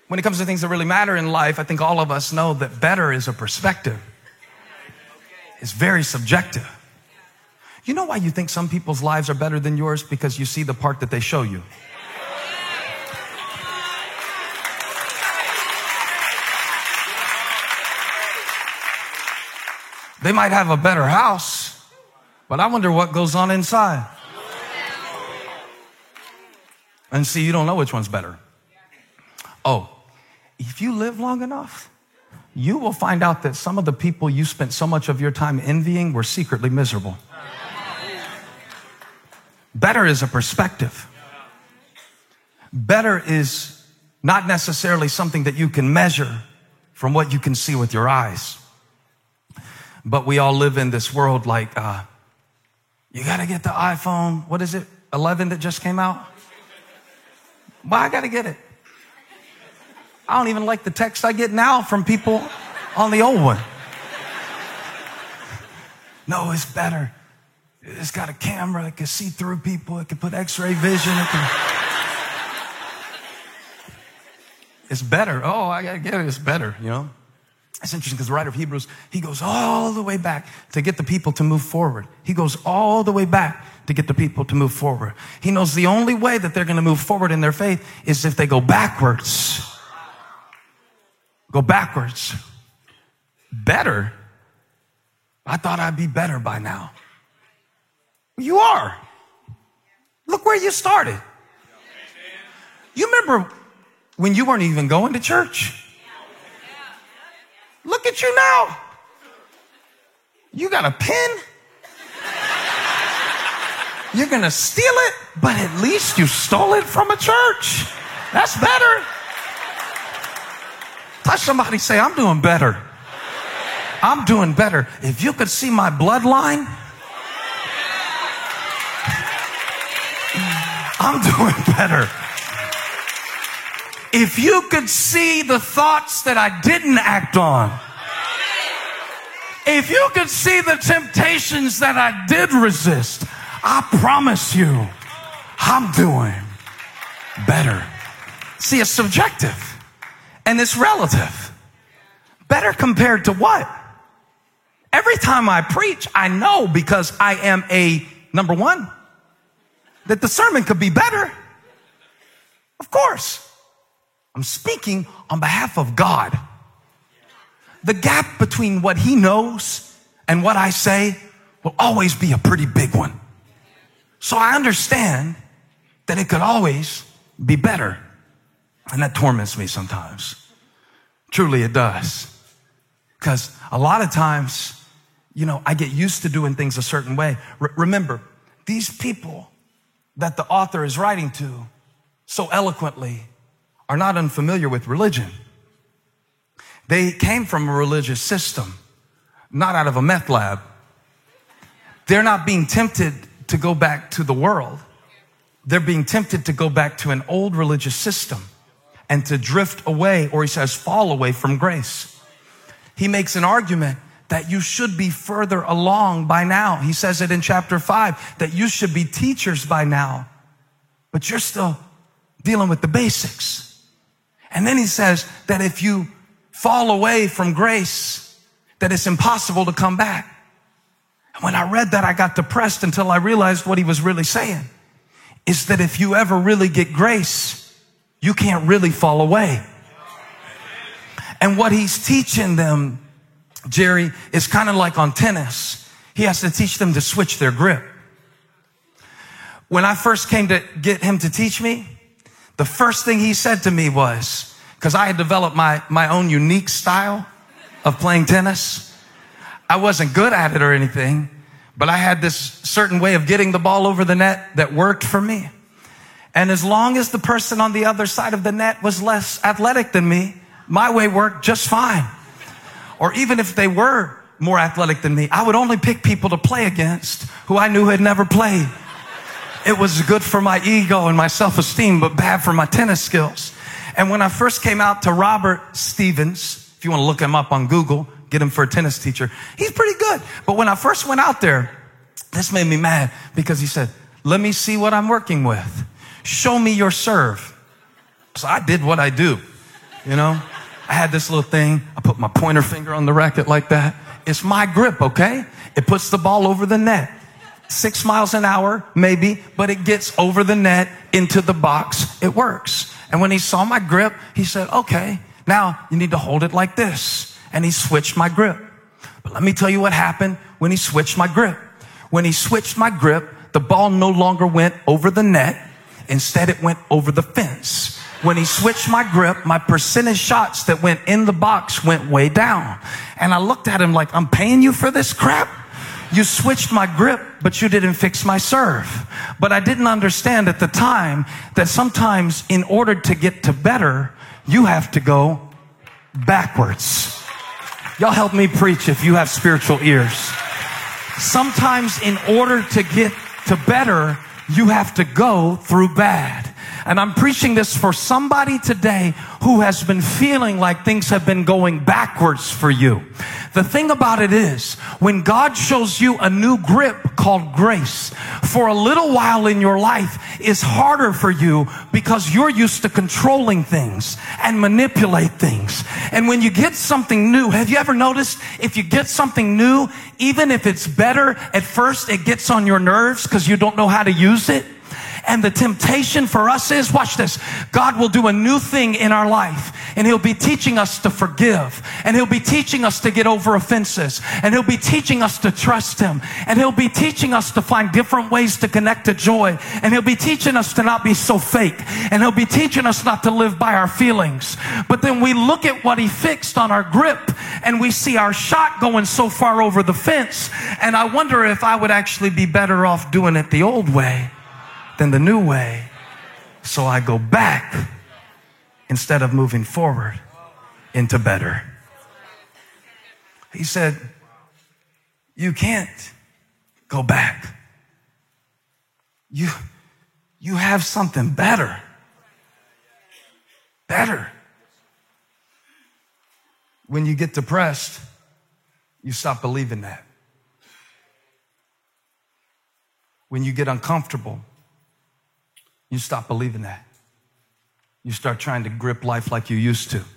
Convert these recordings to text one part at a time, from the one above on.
When it comes to things that really matter in life, I think all of us know that better is a perspective. It's very subjective. You know why you think some people's lives are better than yours? Because you see the part that they show you. They might have a better house, but I wonder what goes on inside. And see, you don't know which one's better. Oh, if you live long enough, you will find out that some of the people you spent so much of your time envying were secretly miserable. Better is a perspective. Better is not necessarily something that you can measure from what you can see with your eyes. But we all live in this world like, you got to get the iPhone, what is it, 11 that just came out? Well, I got to get it. I don't even like the text I get now from people on the old one. No, it's better. It's got a camera. It can see through people. It can put x-ray vision. It's better. Oh, I got to get it. It's better, you know. It's interesting because the writer of Hebrews, he goes all the way back to get the people to move forward. He goes all the way back to get the people to move forward. He knows the only way that they're going to move forward in their faith is if they go backwards. Go backwards. Better? I thought I'd be better by now. You are. Look where you started. You remember when you weren't even going to church? Look at you now. You got a pen. You're going to steal it, but at least you stole it from a church. That's better. Touch somebody, say, I'm doing better. I'm doing better. If you could see my bloodline, I'm doing better. If you could see the thoughts that I didn't act on, if you could see the temptations that I did resist, I promise you, I'm doing better. See, it's subjective and it's relative. Better compared to what? Every time I preach, I know because I am number one, that the sermon could be better. Of course. I'm speaking on behalf of God. The gap between what he knows and what I say will always be a pretty big one. So I understand that it could always be better. And that torments me sometimes. Truly it does. Because a lot of times, I get used to doing things a certain way. Remember, these people that the author is writing to so eloquently are not unfamiliar with religion. They came from a religious system, not out of a meth lab. They're not being tempted to go back to the world. They're being tempted to go back to an old religious system and to drift away, or he says, fall away from grace. He makes an argument that you should be further along by now. He says it in chapter 5, that you should be teachers by now, but you're still dealing with the basics. And then he says that if you fall away from grace, that it's impossible to come back. And when I read that, I got depressed until I realized what he was really saying is that if you ever really get grace, you can't really fall away. And what he's teaching them, Jerry, is kind of like on tennis. He has to teach them to switch their grip. When I first came to get him to teach me, the first thing he said to me was, because I had developed my own unique style of playing tennis. I wasn't good at it or anything, but I had this certain way of getting the ball over the net that worked for me. And as long as the person on the other side of the net was less athletic than me, my way worked just fine. Or even if they were more athletic than me, I would only pick people to play against who I knew had never played. It was good for my ego and my self-esteem, but bad for my tennis skills. And when I first came out to Robert Stevens, if you want to look him up on Google, get him for a tennis teacher, he's pretty good. But when I first went out there, this made me mad because he said, let me see what I'm working with. Show me your serve. So I did what I do. You know, I had this little thing. I put my pointer finger on the racket like that. It's my grip, okay? It puts the ball over the net. 6 miles an hour, maybe, but it gets over the net into the box. It works. And when he saw my grip, he said, okay, now you need to hold it like this. And he switched my grip. But let me tell you what happened when he switched my grip. When he switched my grip, the ball no longer went over the net. Instead, it went over the fence. When he switched my grip, my percentage shots that went in the box went way down. And I looked at him like, I'm paying you for this crap? You switched my grip, but you didn't fix my serve. But I didn't understand at the time that sometimes in order to get to better, you have to go backwards. Y'all help me preach if you have spiritual ears. Sometimes in order to get to better, you have to go through bad. And I'm preaching this for somebody today who has been feeling like things have been going backwards for you. The thing about it is, when God shows you a new grip called grace, for a little while in your life is harder for you because you're used to controlling things and manipulate things. And when you get something new, have you ever noticed if you get something new, even if it's better, at first it gets on your nerves because you don't know how to use it? And the temptation for us is, watch this, God will do a new thing in our life. And He'll be teaching us to forgive. And He'll be teaching us to get over offenses. And He'll be teaching us to trust Him. And He'll be teaching us to find different ways to connect to joy. And He'll be teaching us to not be so fake. And He'll be teaching us not to live by our feelings. But then we look at what He fixed on our grip and we see our shot going so far over the fence. And I wonder if I would actually be better off doing it the old way than the new way. So I go back instead of moving forward into better. He said, you can't go back. You have something better. Better. When you get depressed, you stop believing that. When you get uncomfortable, you stop believing that. You start trying to grip life like you used to.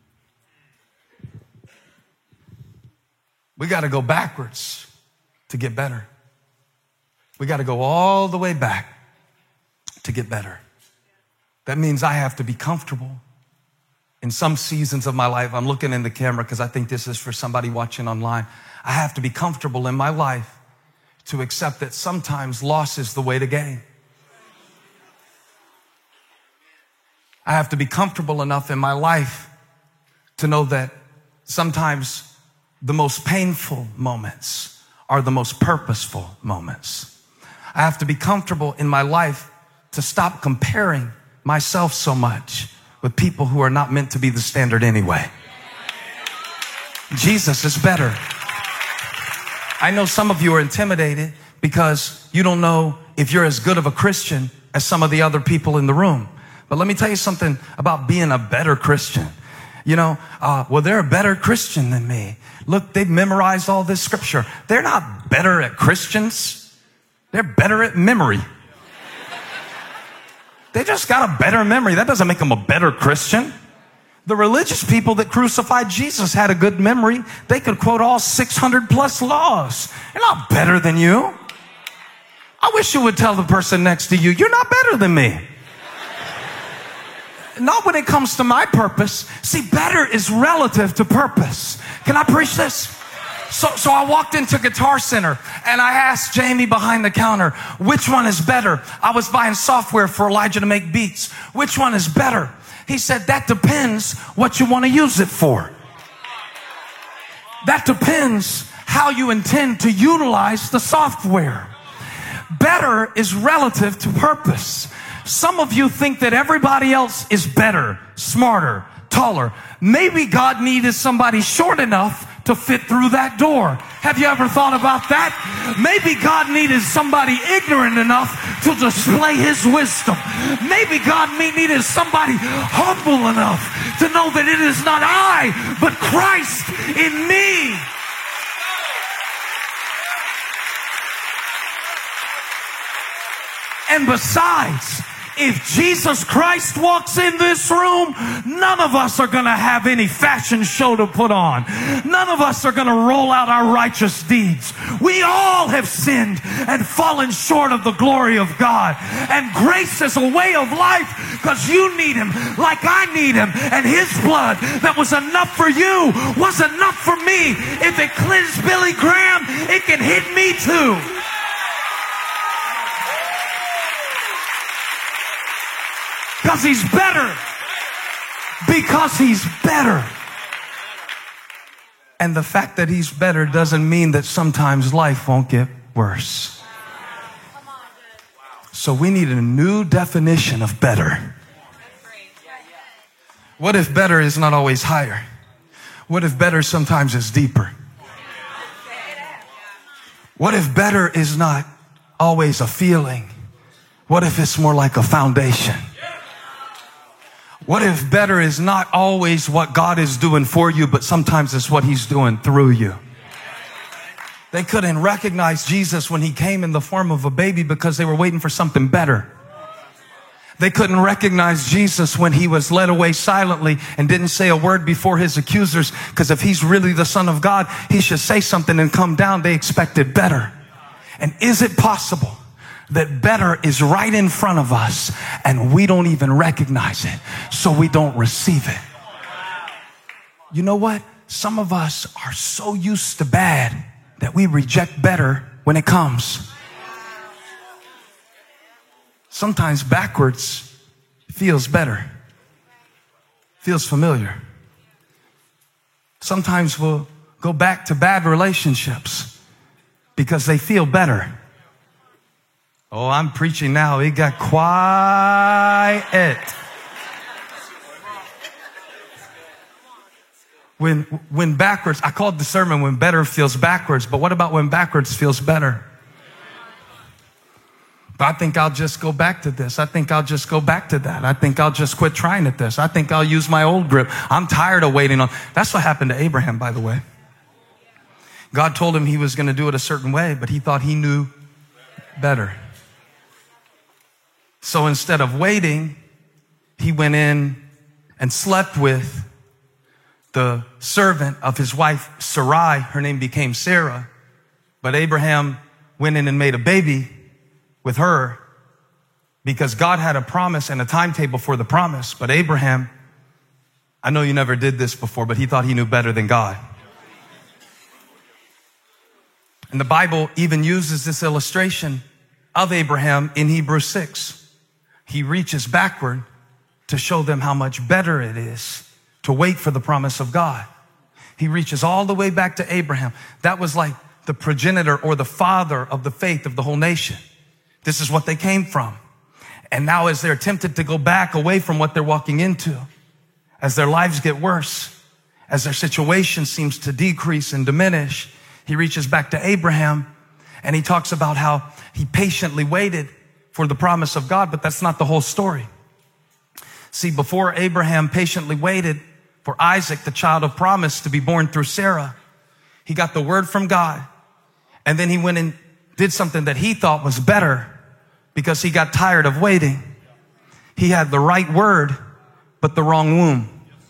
We got to go backwards to get better. We got to go all the way back to get better. That means I have to be comfortable. In some seasons of my life, I'm looking in the camera because I think this is for somebody watching online. I have to be comfortable in my life to accept that sometimes loss is the way to gain. I have to be comfortable enough in my life to know that sometimes the most painful moments are the most purposeful moments. I have to be comfortable in my life to stop comparing myself so much with people who are not meant to be the standard anyway. Jesus is better. I know some of you are intimidated because you don't know if you're as good of a Christian as some of the other people in the room. But let me tell you something about being a better Christian. You know, well, they're a better Christian than me. Look, they've memorized all this scripture. They're not better at Christians. They're better at memory. They just got a better memory. That doesn't make them a better Christian. The religious people that crucified Jesus had a good memory. They could quote all 600 plus laws. They're not better than you. I wish you would tell the person next to you, you're not better than me. Not when it comes to my purpose. See, better is relative to purpose. Can I preach this? So I walked into Guitar Center and I asked Jamie behind the counter, which one is better? I was buying software for Elijah to make beats. Which one is better? He said, that depends what you want to use it for. That depends how you intend to utilize the software. Better is relative to purpose. Some of you think that everybody else is better, smarter, taller. Maybe God needed somebody short enough to fit through that door. Have you ever thought about that? Maybe God needed somebody ignorant enough to display His wisdom. Maybe God needed somebody humble enough to know that it is not I, but Christ in me. And besides, If Jesus Christ walks in this room, none of us are going to have any fashion show to put on. None of us are going to roll out our righteous deeds. We all have sinned and fallen short of the glory of God. And grace is a way of life because you need Him like I need Him. And His blood that was enough for you was enough for me. If it cleansed Billy Graham, it can hit me too. Because He's better. Because He's better. And the fact that He's better doesn't mean that sometimes life won't get worse. So we need a new definition of better. What if better is not always higher? What if better sometimes is deeper? What if better is not always a feeling? What if it's more like a foundation? What if better is not always what God is doing for you, but sometimes it's what He's doing through you? They couldn't recognize Jesus when He came in the form of a baby because they were waiting for something better. They couldn't recognize Jesus when He was led away silently and didn't say a word before His accusers, because if He's really the Son of God, He should say something and come down. They expected better. And is it possible that better is right in front of us and we don't even recognize it, so we don't receive it? You know what? Some of us are so used to bad that we reject better when it comes. Sometimes backwards feels better, feels familiar. Sometimes we'll go back to bad relationships because they feel better. Oh, I'm preaching now. It got quiet. When backwards, I called the sermon when better feels backwards, but what about when backwards feels better? But I think I'll just go back to this. I think I'll just go back to that. I think I'll just quit trying at this. I think I'll use my old grip. I'm tired of waiting on. That's what happened to Abraham, by the way. God told him He was going to do it a certain way, but he thought he knew better. So instead of waiting, he went in and slept with the servant of his wife, Sarai. Her name became Sarah. But Abraham went in and made a baby with her because God had a promise and a timetable for the promise. But Abraham, I know you never did this before, but he thought he knew better than God. And the Bible even uses this illustration of Abraham in Hebrews 6. He reaches backward to show them how much better it is to wait for the promise of God. He reaches all the way back to Abraham. That was like the progenitor or the father of the faith of the whole nation. This is what they came from. And now as they're tempted to go back away from what they're walking into, as their lives get worse, as their situation seems to decrease and diminish, he reaches back to Abraham and he talks about how he patiently waited for the promise of God, but that's not the whole story. See, before Abraham patiently waited for Isaac, the child of promise, to be born through Sarah, he got the word from God. And then he went and did something that he thought was better because he got tired of waiting. He had the right word, but the wrong womb.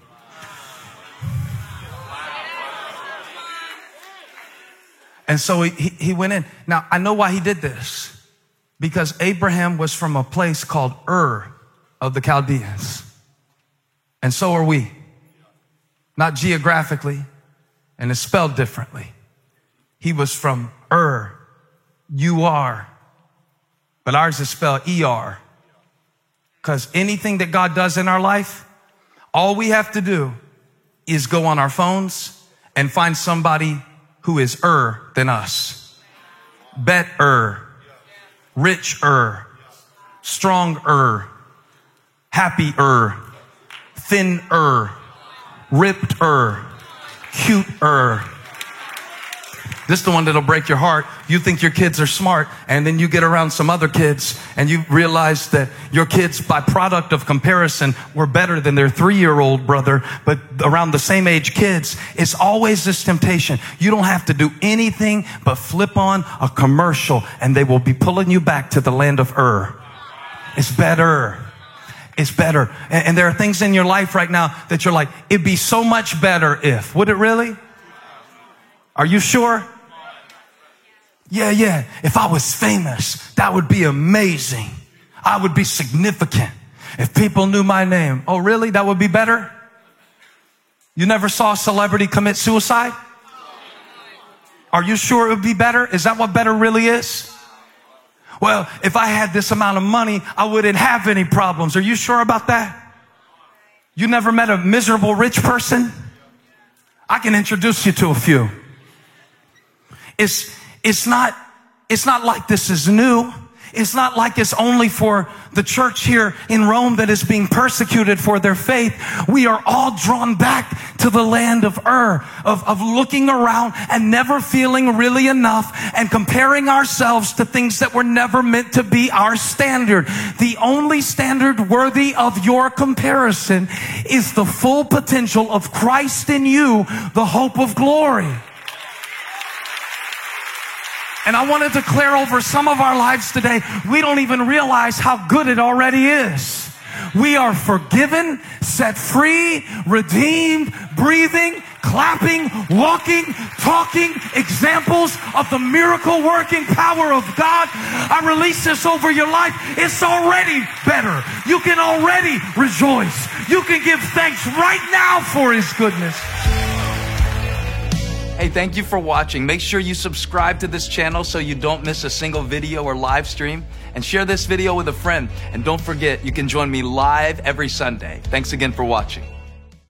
And so he went in. Now, I know why he did this. Because Abraham was from a place called Ur of the Chaldeans. And so are we. Not geographically, and it's spelled differently. He was from Ur, U-R. But ours is spelled E-R. Because anything that God does in our life, all we have to do is go on our phones and find somebody who is than us. Better. Richer, stronger, happier, thinner, rippeder, cuter. This is the one that'll break your heart. You think your kids are smart, and then you get around some other kids, and you realize that your kids, by product of comparison, were better than their 3-year-old brother, but around the same age kids. It's always this temptation. You don't have to do anything but flip on a commercial, and they will be pulling you back to the land of Ur. It's better. It's better. And there are things in your life right now that you're like, it'd be so much better if. Would it really? Are you sure? Yeah. If I was famous, that would be amazing. I would be significant. If people knew my name. Oh, really? That would be better? You never saw a celebrity commit suicide? Are you sure it would be better? Is that what better really is? Well, if I had this amount of money, I wouldn't have any problems. Are you sure about that? You never met a miserable rich person? I can introduce you to a few. It's not like this is new. It's not like it's only for the church here in Rome that is being persecuted for their faith. We are all drawn back to the land of Ur, of looking around and never feeling really enough and comparing ourselves to things that were never meant to be our standard. The only standard worthy of your comparison is the full potential of Christ in you, the hope of glory. And I want to declare over some of our lives today, we don't even realize how good it already is. We are forgiven, set free, redeemed, breathing, clapping, walking, talking, examples of the miracle working power of God. I release this over your life. It's already better. You can already rejoice. You can give thanks right now for His goodness. Hey, thank you for watching. Make sure you subscribe to this channel so you don't miss a single video or live stream. And share this video with a friend. And don't forget, you can join me live every Sunday. Thanks again for watching.